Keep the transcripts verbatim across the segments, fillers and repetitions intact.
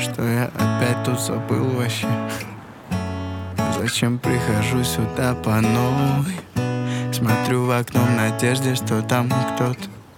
что я опять тут забыл вообще. Зачем прихожу сюда по новой? Смотрю в окно в надежде, что там кто-то.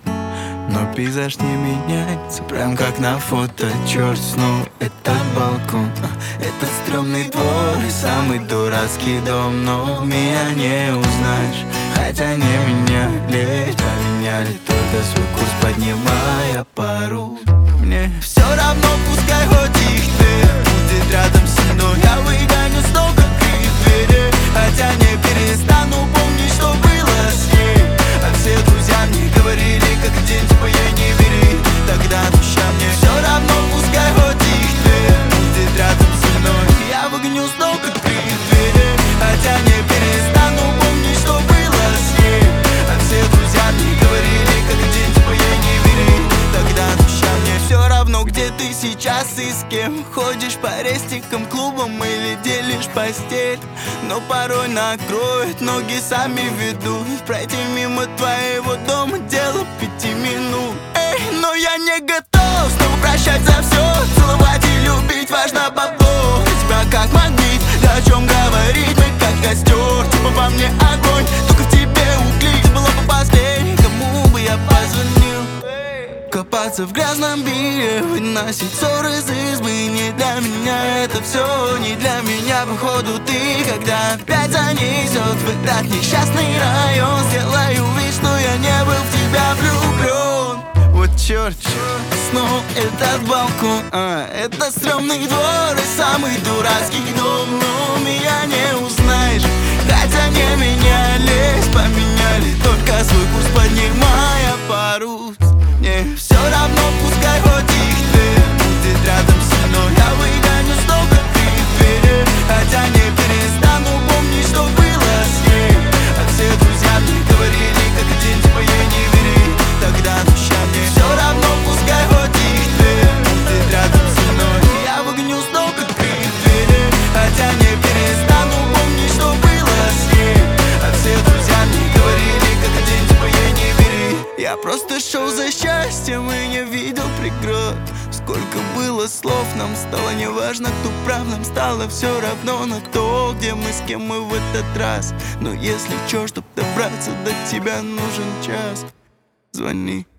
Но пейзаж не меняется, прям как на фото. Черт, снова этот балкон, этот стрёмный двор и самый дурацкий дом. Но меня не узнаешь, хотя не меняли, поменяли только свой курс, поднимая пару. Мне все равно, пускай хоть их две будет рядом со мной, я выгоню столько двери, хотя не перестану помнить, что было с ней. А все друзья мне говорили, как день, типа ей не бери. Тогда душа мне все равно, пускай хоть их две будет рядом со мной, я выгоню снова двери, хотя не перестану помнить, что было с ней. А все друзья мне говорили, как день, типа ей не бери. Тогда душа мне все равно, где ты сейчас и с кем ходишь по рестикам, клубам или делишь постель. Но порой накроет, ноги сами ведут. Пройти мимо твоего дома дело пяти минут. Эй, но я не готов снова прощать за все. Целовать и любить важно бабло. Тебя как магнит, да о чем говорить, мы как костер. Типа во мне огонь, только в тебе угли. Было бы последней, кому бы я позвонил. Копаться в грязном белье, выносить ссоры из избы. Не для меня это все, не для меня, походу, ты. Когда опять занесет в этот несчастный район, сделаю вид, что я не был в тебя влюблен. Вот черт, снова этот балкон, а, это стрёмный двор и самый дурацкий дом. Но меня не узнаешь, хотя не менялись, поменяли только свой курс, поднимая парус. Мне все равно, пускай хоть их две будет рядом со мной, я выгоню столько двери, хотя не перестану помнить, что было с ней. А все друзья мне говорили, как день, типа ей не бери. Тогда душа мне все равно, пускай хоть их две будет рядом со мной, я выгоню столько двери, хотя не перестану помнить, что было с ней. А все друзья мне говорили, как день, типа ей не бери. Я просто шел за счастьем и не видел преград. Сколько было слов, нам стало неважно, кто прав. Нам стало все равно на то, где мы, с кем мы в этот раз. Но если чё, чтоб добраться до тебя, нужен час. Звони.